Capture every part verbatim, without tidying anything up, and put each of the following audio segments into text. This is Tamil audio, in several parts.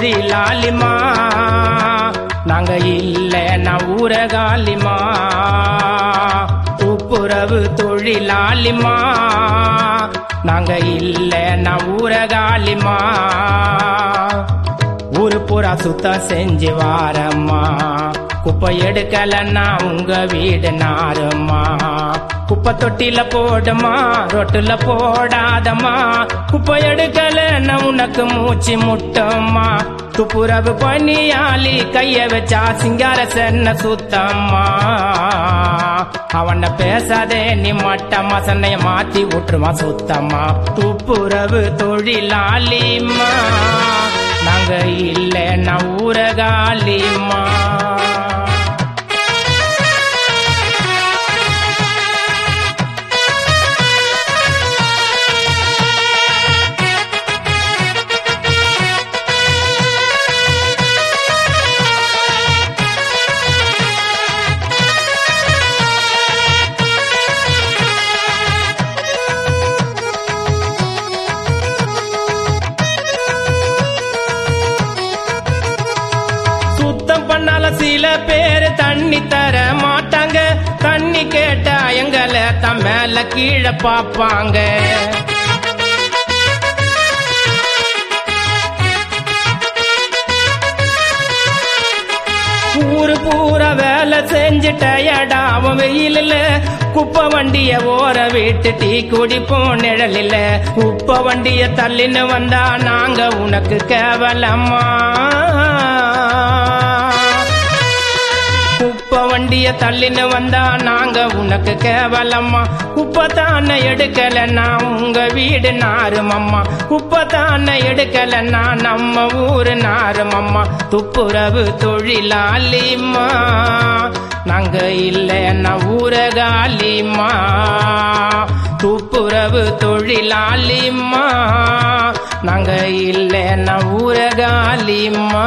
தொழிலாளிமா நாங்க இல்ல நான் ஊரகாலிமா துப்புரவு தொழிலாளிமா நாங்க இல்ல நான் ஊரகாலிமா ஊரு பூரா சுத்தம் செஞ்சு வாரம்மா குப்பை எடுக்கலன்னா உங்க வீடு நாருமா குப்பை தொட்டில போடுமா ரொட்டுல போடாதம்மா குப்பை எடுக்கலன்னா உனக்கு மூச்சு முட்டம்மா துப்புரவு பணியாளி கைய வச்சா சிங்கார சென்ன சுத்தம்மா அவன பேசாதே நீ மட்டம்மா சென்னைய மாத்தி விட்டுருமா சுத்தம்மா துப்புரவு தொழிலாளிமா நாங்க இல்ல நான் ஊரகாலிமா சில பேர் தண்ணி தர மாட்டாங்க தண்ணி கேட்டா எங்களை தம் மேல கீழே பாப்பாங்க ஊரு பூரா வேலை செஞ்சு டயர்டாவும் வெயிலில் குப்பை வண்டிய ஓர விட்டு டீ குடிப்போம் நிழலில் குப்பை வண்டிய தள்ளின்னு வந்தா நாங்க உனக்கு கேவலம்மா குப்பை வண்டிய தள்ளின்னு வந்தா நாங்க உனக்கு கேவலம்மா குப்பை தானே எடுக்கலன்னா உங்க வீடு நாருமம்மா குப்பை தானே எடுக்கலன்னா நம்ம ஊரு நாருமம்மா துப்புரவு தொழிலாளிமா நாங்க இல்லைன்னா ஊரகாலிமா துப்புரவு தொழிலாளிமா நாங்க இல்லைன்னா ஊரகாலிமா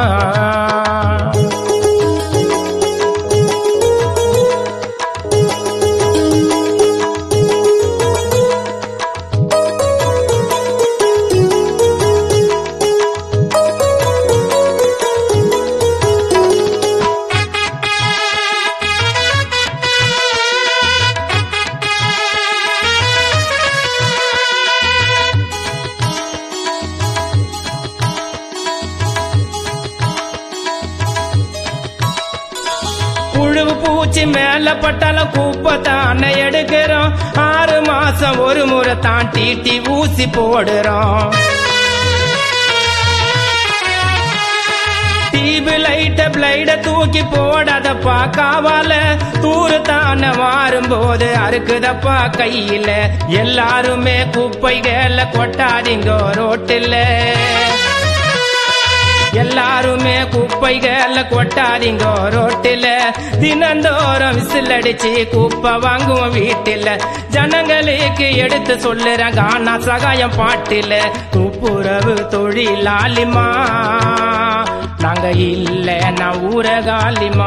புழு பூச்சி மேல பட்டால குப்பை தானே எடுக்கிறோம் ஆறு மாசம் ஒரு முறை தான் டீட்டி ஊசி போடுறோம் டியூப் லைட்ட பிளைட தூக்கி போடாதப்பா காவால தூரு தானே மாறும்போது அறுக்குதப்பா கையில எல்லாருமே குப்பைகளை கொட்டாதீங்க ரோட்டில் எல்லாருமே குப்பைகளை கொட்டாதீங்க ரோட்டில தினந்தோறும் விசில் அடிச்சு குப்பை வாங்குவோம் வீட்டில ஜனங்களுக்கு எடுத்து சொல்லுறேன் கானா சகாயம் பாட்டில துப்புரவு தொழிலாளிமா நாங்க இல்ல நான் ஊரகாலிமா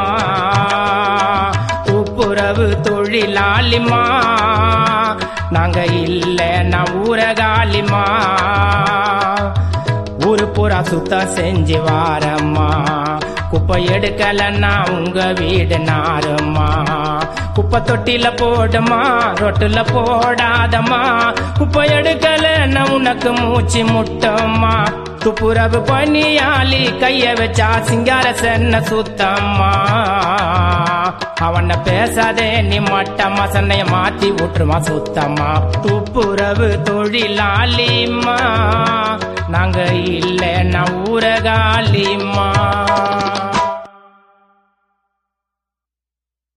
துப்புரவு தொழிலாளிமா நாங்க இல்ல நான் ஊரகாலிமா ஊரு பூரா சுத்தம் செஞ்சு வாரம்மா குப்பை எடுக்கலன்னா உங்க வீடு நாருமா குப்பை தொட்டில போடுமா ரொட்டுல போடாதம்மா குப்பை எடுக்கலன்னா உனக்கு மூச்சு முட்டம்மா துப்புரவு பணியாளி கைய வச்சா சிங்கார சென்ன சுத்தம்மா அவன பேசாதே நீ மட்டம்மா சென்னைய மாத்தி விட்டுருமா சுத்தம்மா துப்புரவு தொழிலாளிமா நாங்க இல்ல நான் ஊரகாலிமா